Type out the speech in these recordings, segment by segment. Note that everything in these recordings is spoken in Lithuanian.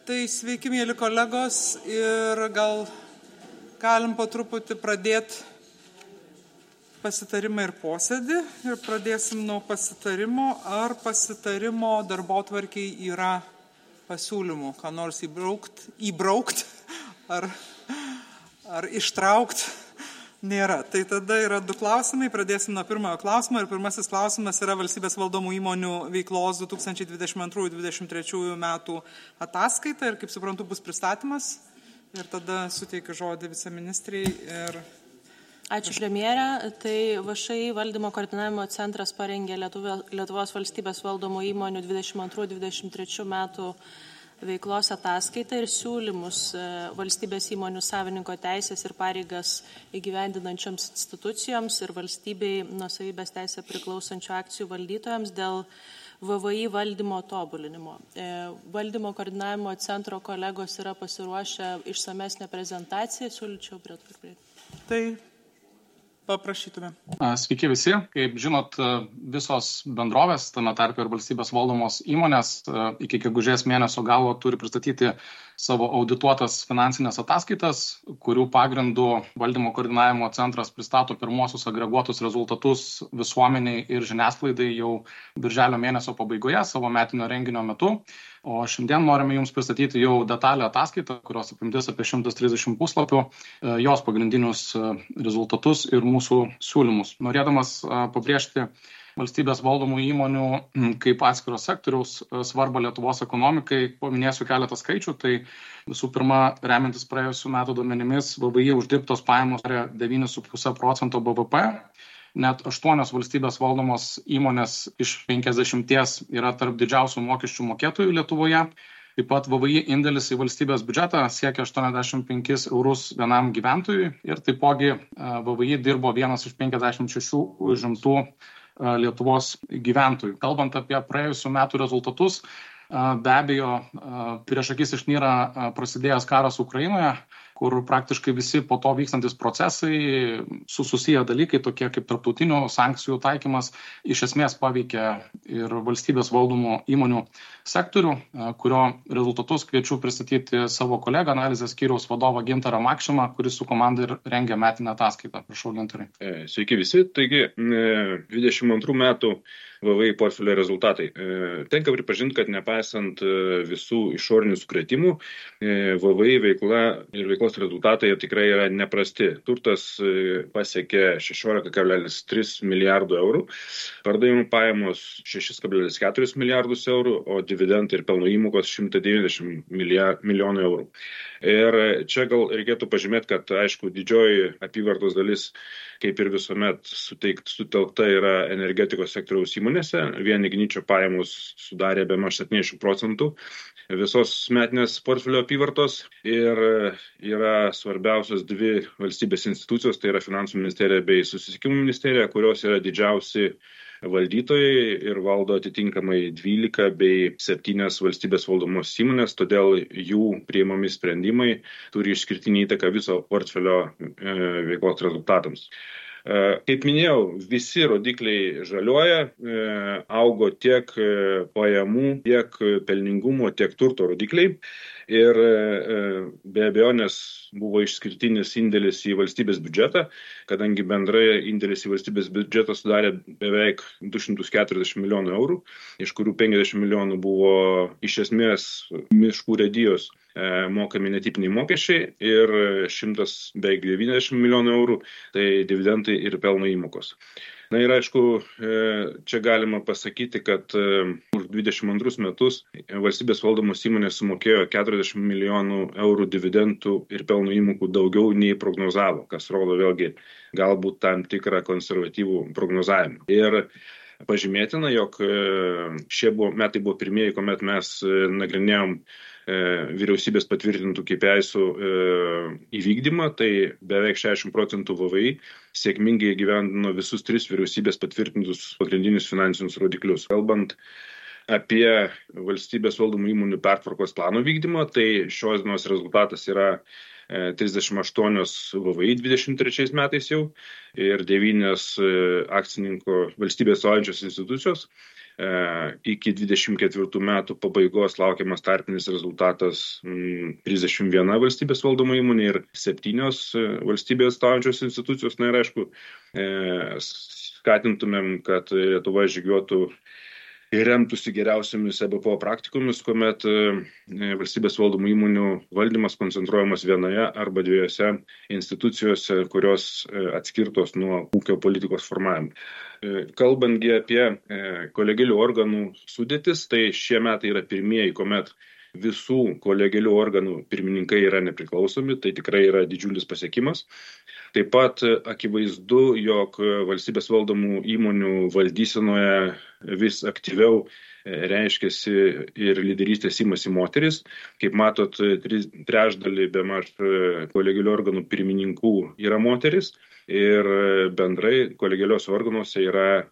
Tai sveiki, mėly kolegos, ir gal galim po truputį pradėti pasitarimą ir posėdį. Ir pradėsim nuo pasitarimo. Ar pasitarimo darbotvarkiai yra pasiūlymų, ką nors įbraukt ar ištraukt? Nėra. Tai tada yra du klausimai. Pradėsim nuo pirmojo klausimo. Ir pirmasis klausimas yra valstybės valdomų įmonių veiklos 2022-2023 metų ataskaita. Ir kaip suprantu, bus pristatymas. Ir tada suteikiu žodį viceministrei. Ačiū, premjerė. Tai VŠI valdymo koordinavimo centras parengė Lietuvos valstybės valdomų įmonių 2022-2023 metų veiklos ataskaitą ir siūlymus valstybės įmonių savininko teisės ir pareigas įgyvendinančioms institucijoms ir valstybei nuosavybės teisę priklausančių akcijų valdytojams dėl VVI valdymo tobulinimo. Valdymo koordinavimo centro kolegos yra pasiruošę išsamesnę prezentaciją, siūlyčiau prie to pridėti. Tai paprašytume. Sveiki visi. Kaip žinot, visos bendrovės, tame tarpe ir valstybės valdomos įmonės, iki gegužės mėnesio galo turi pristatyti savo audituotas finansinės ataskaitas, kurių pagrindų valdymo koordinavimo centras pristato pirmosius agreguotus rezultatus visuomeniai ir žiniasklaidai jau birželio mėnesio pabaigoje savo metinio renginio metu. O šiandien norime Jums pristatyti jau detalę ataskaitą, kurios apimtis apie 130 puslapių, jos pagrindinius rezultatus ir mūsų siūlymus. Norėdamas pabrėžti valstybės valdomų įmonių kaip atskiros sektoriaus svarbą Lietuvos ekonomikai, paminėsiu keletą skaičių. Tai visų pirma, remiantis praėjusių metų duomenimis, VVI uždirbtos pajamos yra 9,5% BVP. Net 8 valstybės valdomos įmonės iš 50 yra tarp didžiausių mokesčių mokėtojų Lietuvoje. Taip pat VVI indėlis į valstybės biudžetą siekia 85 eurus vienam gyventojui ir taipogi VVI dirbo vienas iš 56 užimtų Lietuvos gyventojų. Kalbant apie praėjusių metų rezultatus, be abejo, prieš akis išnyra prasidėjęs karas Ukrainoje, kur praktiškai visi po to vykstantis procesai, susiję dalykai, tokie kaip tarptautinių sankcijų taikymas, iš esmės paveikia ir valstybės valdomų įmonių sektorių, kurio rezultatus kviečiu pristatyti savo kolegą, analizės skyriaus vadovą Gintarą Makšimą, kuris su komanda ir rengia metinę ataskaitą. Prašau, Gintarai. Sveiki visi. Taigi, 22 metų VVI portfelio rezultatai. Tenka pripažinti, kad nepaisant visų išorinių sukrėtimų, VVI veikla ir veiklos rezultatai tikrai yra neprasti. Turtas pasiekė 16,3 milijardų eurų, pardavimų pajamos 6,4 milijardus eurų, o dividendai ir pelno įmokos 190 milijonų eurų. Ir čia gal reikėtų pažymėti, kad aišku, didžioji apyvartos dalis, kaip ir visuomet, sutelkta yra energetikos sektoriaus įmonėse. Vien igničio pajamos sudarė bemaž 70% visos metinės portfelio apyvartos ir yra svarbiausios dvi valstybės institucijos, tai yra Finansų ministerija bei Susisiekimo ministerija, kurios yra didžiausi valdytojai ir valdo atitinkamai 12 bei 7 valstybės valdomos įmonės, todėl jų priimami sprendimai turi išskirtinį įtaką viso portfelio veiklos rezultatams. Kaip minėjau, visi rodikliai žaliuoja, augo tiek pajamų, tiek pelningumo, tiek turto rodikliai. Ir be abejonės buvo išskirtinis indėlis į valstybės biudžetą, kadangi bendrai indėlis į valstybės biudžetą sudarė beveik 240 milijonų eurų, iš kurių 50 milijonų buvo iš esmės miškų urėdijos mokami netipiniai mokesčiai ir 100 beveik 90 milijonų eurų, tai dividendai ir pelno įmokos. Na ir aišku, čia galima pasakyti, kad už 22 metus valstybės valdomos įmonės sumokėjo 40 milijonų eurų dividendų ir pelno įmokų daugiau nei prognozavo, kas rodo vėlgi galbūt tam tikrą konservatyvų prognozavimą. Ir pažymėtina, jog šie metai buvo pirmieji, kuomet mes nagrinėjom vyriausybės patvirtintų KPI-sų įvykdymą, tai beveik 60% VVI sėkmingai įgyvendino visus 3 vyriausybės patvirtintus pagrindinius finansinius rodiklius. Kalbant apie valstybės valdomų įmonių pertvarkos plano vykdymą, tai šios dienos rezultatas yra 38 VVI 23 metais jau ir 9 akcininko valstybės valdančios institucijos. Iki 24 metų pabaigos laukiamas tarpinis rezultatas 31 valstybės valdoma įmonė ir 7 valstybės atstovaujančios institucijos. Na ir aišku, skatintumėm, kad Lietuva žygiuotų ir remtųsi geriausiamis EBPO praktikomis, kuomet valstybės valdomų įmonių valdymas koncentruojamas vienoje arba 2 institucijose, kurios atskirtos nuo ūkio politikos formavimo. Kalbantgi apie kolegialių organų sudėtis, tai šie metai yra pirmieji, kuomet visų kolegialių organų pirmininkai yra nepriklausomi, tai tikrai yra didžiulis pasiekimas. Taip pat akivaizdu, jog valstybės valdomų įmonių valdysenoje vis aktyviau reiškiasi ir lyderystės imasi moteris. Kaip matot, 3/3 bemaž kolegialių organų pirmininkų yra moteris ir bendrai kolegialiuose organuose yra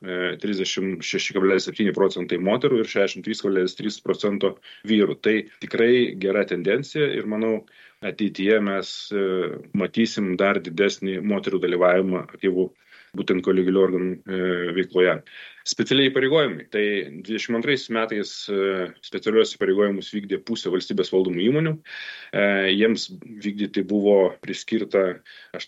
36,7% moterų ir 63,3% vyrų. Tai tikrai gera tendencija ir manau, ateityje mes matysim dar didesnį moterų dalyvavimą aktyvų būtent kolegialių organų veikloje. Specialiai įpareigojimai. Tai 22 metais specialiuos įpareigojimus vykdė pusė valstybės valdomų įmonių. Jiems vykdyti buvo priskirta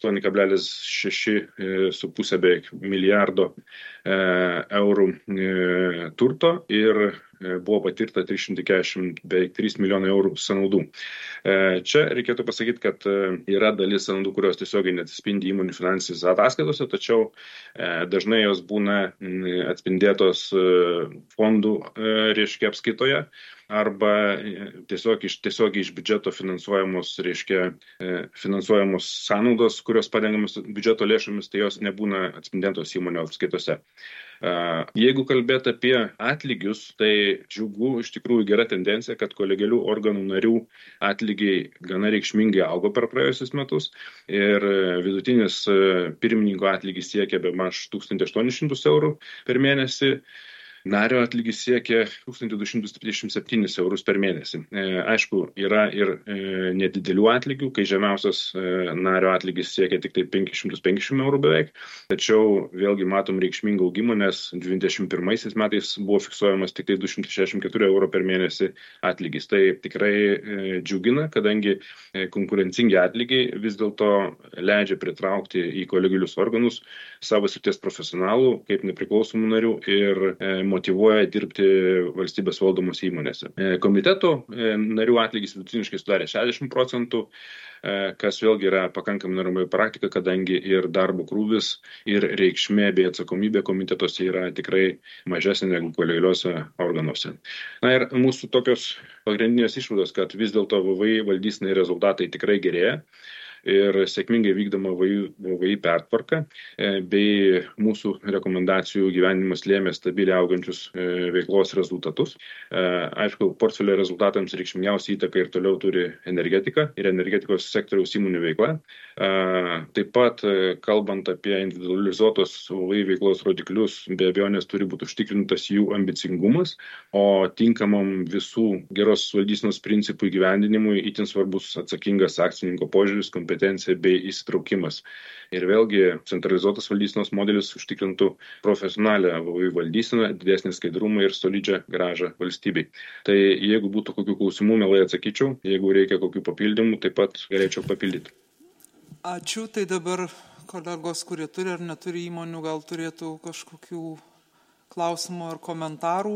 8,6,5 beveik milijardo eurų turto ir buvo patirta 340 beveik 3 milijonai eurų sąnaudų. Čia reikėtų pasakyti, kad yra dalis sąnaudų, kurios tiesiogiai neatsispindi įmonių finansinėse ataskaitose, tačiau dažnai jos būna atspindėtos fondų apskaitoje arba tiesiogiai iš biudžeto finansuojamos sąnaudos, kurios padengiamos biudžeto lėšomis, tai jos nebūna atspindėtos įmonių apskaitose. Jeigu kalbėti apie atlygius, tai džiugu, iš tikrųjų gera tendencija, kad kolegialių organų narių atlygiai gana reikšmingai augo per praėjusius metus ir vidutinis pirmininko atlygis siekia bemaž 1800 eurų per mėnesį. Nario atlygis siekia 1227 eurus per mėnesį. Aišku, yra ir nedidelių atlygių, kai žemiausias nario atlygis siekia tik tai 550 eurų beveik. Tačiau vėlgi matom reikšmingą augimą, nes 2021 metais buvo fiksuojamas tik tai 264 eurų per mėnesį atlygis. Tai tikrai džiugina, kadangi konkurencingi atlygiai vis dėlto leidžia pritraukti į kolegialius organus savo srities profesionalų kaip nepriklausomų narių ir motyvuoja dirbti valstybės valdomos įmonėse. Komiteto narių atlygis vidutiniškai sudarė 60%, kas vėlgi yra pakankamai normali praktika, kadangi ir darbo krūvis, ir reikšmė bei atsakomybė komitetuose yra tikrai mažesnė negu kolegialiuose organuose. Na ir mūsų tokios pagrindinės išvados, kad vis dėlto VVI valdyseniai rezultatai tikrai gerėja ir sėkmingai vykdoma VVI pertvarka, bei mūsų rekomendacijų gyvenimas lėmė stabiliai augančius veiklos rezultatus. Aišku, portfelio rezultatams reikšmingiausia įtaka ir toliau turi energetika ir energetikos sektoriaus įmonių veikla. Taip pat, kalbant apie individualizuotos VVI veiklos rodiklius, be abejonės turi būti užtikrintas jų ambicingumas, o tinkamam visų geros valdysenos principų įgyvendinimui itin svarbus atsakingas akcininko požiūris, kompetencija bei įsitraukimas. Ir vėlgi centralizuotas valdysenos modelis užtikrintų profesionalią VVI valdyseną, didesnį skaidrumą ir solidžią grąžą valstybei. Tai jeigu būtų kokių klausimų, mielai atsakyčiau, jeigu reikia kokių papildymų, taip pat galėčiau papildyti. Ačiū, tai dabar kolegos, kurie turi ar neturi įmonių, gal turėtų kažkokių klausimų ar komentarų,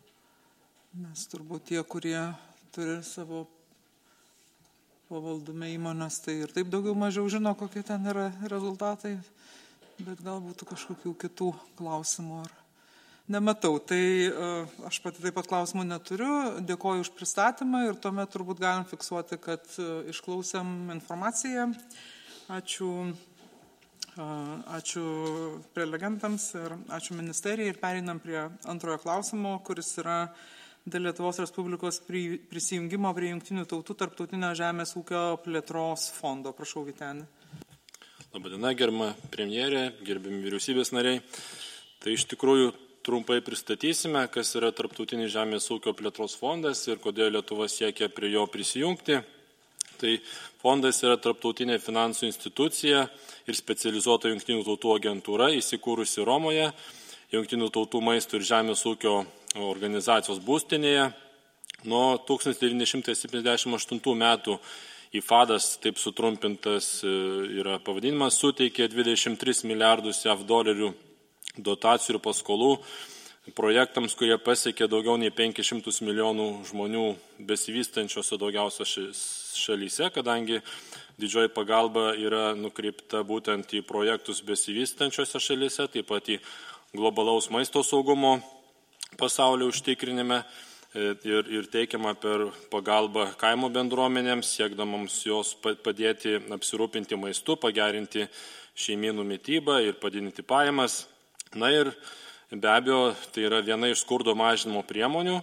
nes turbūt tie, kurie turi savo pavaldume įmonės, tai ir taip daugiau mažiau žino, kokie ten yra rezultatai, bet gal būtų kažkokių kitų klausimų ar nematau. Tai aš pati taip pat klausimų neturiu, dėkoju už pristatymą ir tuomet turbūt galim fiksuoti, kad išklausėm informaciją. Ačiū prelegentams ir ačiū ministerijai ir pereinam prie antrojo klausimo, kuris yra dėl Lietuvos Respublikos prisijungimo prie Jungtinių tautų tarptautinio žemės ūkio plėtros fondo. Prašau, Vyteni. Labadiena, gerbiama premjerė, gerbiami vyriausybės nariai. Tai iš tikrųjų trumpai pristatysime, kas yra tarptautinis žemės ūkio plėtros fondas ir kodėl Lietuva siekia prie jo prisijungti. Tai fondas yra tarptautinė finansų institucija ir specializuota Jungtinių tautų agentūra įsikūrusi Romoje. Jungtinių tautų maisto ir žemės ūkio organizacijos būstinėje. Nuo 1978 metų IFADas, taip sutrumpintas yra pavadinimas, suteikė 23 milijardus JAV dolerių dotacijų ir paskolų projektams, kurie pasiekė daugiau nei 500 milijonų žmonių besivystančiose daugiausia šalyse, kadangi didžioji pagalba yra nukreipta būtent į projektus besivystančiose šalyse, taip pat į globalaus maisto saugumo pasaulio užtikrinime ir teikiama per pagalbą kaimo bendruomenėms, siekdamams jos padėti apsirūpinti maistu, pagerinti šeimynų mitybą ir padidinti pajamas. Na ir be abejo, tai yra viena iš skurdo mažinimo priemonių,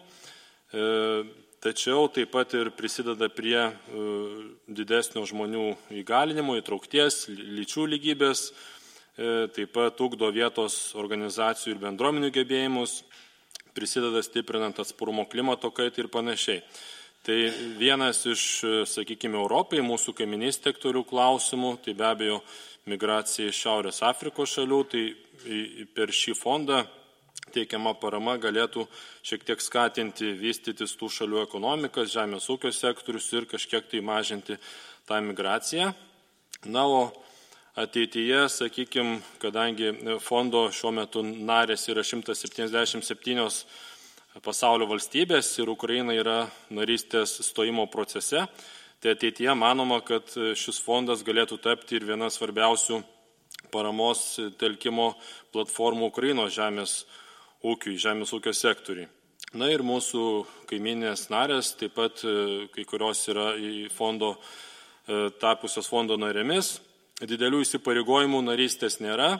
tačiau taip pat ir prisideda prie didesnio žmonių įgalinimo, įtraukties, lyčių lygybės, taip pat ugdo vietos organizacijų ir bendruomenių gebėjimus, prisideda stiprinant atsparumo klimato kaitai ir panašiai. Tai vienas iš, sakykime, Europai, mūsų kaiminystės sektorių klausimų, tai be abejo migracija iš Šiaurės Afrikos šalių, tai per šį fondą teikiama parama galėtų šiek tiek skatinti vystytis tų šalių ekonomikas, žemės ūkio sektorius ir kažkiek tai mažinti tą migraciją. Na, o ateityje, sakykime, kadangi fondo šiuo metu narės yra 177 pasaulio valstybės ir Ukraina yra narystės stojimo procese, tai ateityje manoma, kad šis fondas galėtų tapti ir viena svarbiausių paramos telkimo platformų Ukrainos žemės ūkio sektoriui. Na ir mūsų kaiminės narės, taip pat kai kurios yra į fondo tapusios fondo narėmis. Didelių įsipareigojimų narystės nėra.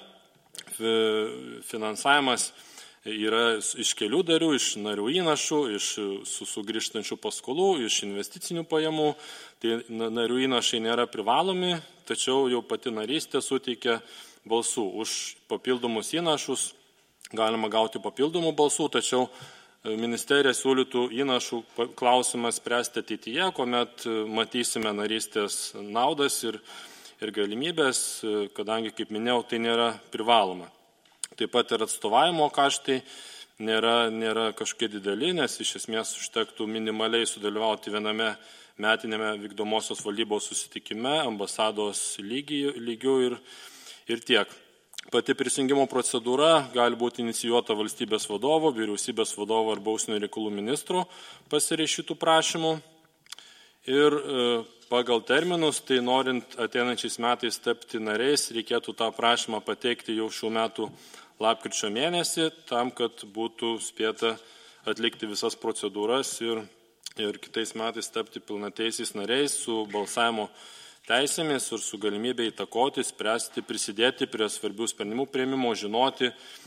Finansavimas yra iš kelių darių, iš narių įnašų, iš sugrįžtančių paskolų, iš investicinių pajamų. Tai narių įnašai nėra privalomi, tačiau jau pati narystė suteikia balsų. Už papildomus įnašus galima gauti papildomų balsų, tačiau ministerija siūlytų įnašų klausimą spręsti ateityje, kuomet matysime narystės naudas ir galimybės, kadangi, kaip minėjau, tai nėra privaloma. Taip pat ir atstovavimo kaštai nėra kažkokie dideli, nes iš esmės užtektų minimaliai sudalyvauti viename metinėme vykdomosios valdybos susitikime, ambasados lygių ir tiek. Pati prisijungimo procedūra gali būti inicijuota valstybės vadovo, vyriausybės vadovo arba užsienio reikalų ministro pasirašytų prašymų. Ir pagal terminus, tai norint ateinančiais metais tapti nariais, reikėtų tą prašymą pateikti jau šių metų lapkričio mėnesį, tam, kad būtų spėta atlikti visas procedūras ir kitais metais tapti pilnateisiais nariais su balsavimo teisėmis ir su galimybė įtakoti, spręsti, prisidėti prie svarbių sprendimų priėmimo, žinoti,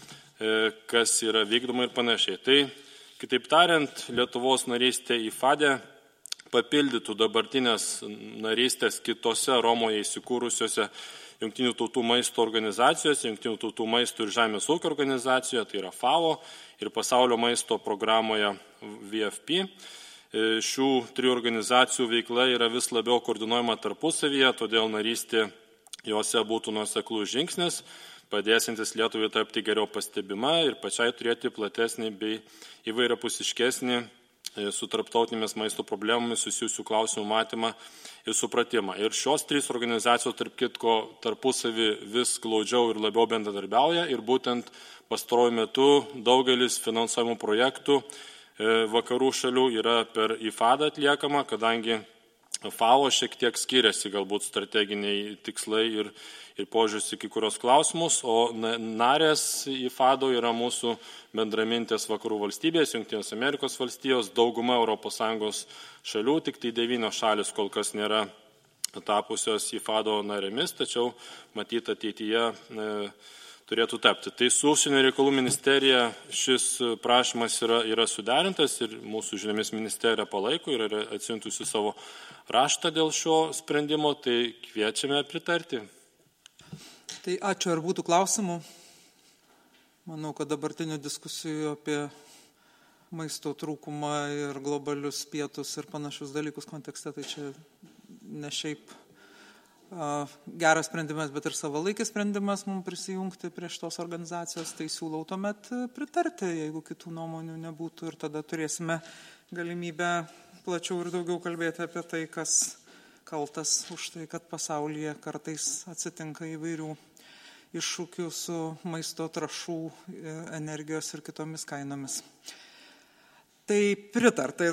kas yra vykdoma ir panašiai. Tai, kitaip tariant, Lietuvos narystė IFADE papildytų dabartinės narystės kitose Romoje įsikūrusiose Jungtinių tautų maisto organizacijose, Jungtinių tautų maisto ir žemės ūkio organizacijoje, tai yra FAO, ir pasaulio maisto programoje VFP. Šių trijų organizacijų veikla yra vis labiau koordinuojama tarpusavyje, todėl narystė jose būtų nuoseklus žingsnis, padėsintis Lietuvai tapti geriau pastebima ir pačiai turėti platesnį bei įvairiapusiškesnį su tarptautinėmis maisto problemomis susijusių klausimų matymą ir supratimą. Ir šios trys organizacijos, tarp kitko, tarpusavį vis glaudžiau ir labiau bendradarbiauja ir būtent pastaruoju metu daugelis finansuojamų projektų vakarų šalių yra per IFADą atliekama, kadangi FAO šiek tiek skiriasi galbūt strateginiai tikslai ir požiūris į kai kurios klausimus, o narės IFADO yra mūsų bendramintės vakarų valstybės, Jungtinės Amerikos valstijos, dauguma ES šalių, tik tai 9 šalis kol kas nėra tapusios IFADO narėmis, tačiau matyt ateityje turėtų tapti. Tai su užsienio reikalų ministerija šis prašymas yra suderintas ir mūsų žiniomis ministerija palaiko ir yra atsiuntusi savo raštą dėl šio sprendimo, tai kviečiame pritarti. Tai ačiū, ar būtų klausimų? Manau, kad dabartinių diskusijų apie maisto trūkumą ir globalius pietus ir panašius dalykus kontekste, tai čia ne šiaip geras sprendimas, bet ir savalaikis sprendimas mums prisijungti prie šitos organizacijos, tai siūlau tuomet pritarti, jeigu kitų nuomonių nebūtų, ir tada turėsime galimybę plačiau ir daugiau kalbėti apie tai, kas kaltas už tai, kad pasaulyje kartais atsitinka įvairių iššūkių su maisto trąšų, energijos ir kitomis kainomis. Tai pritarta.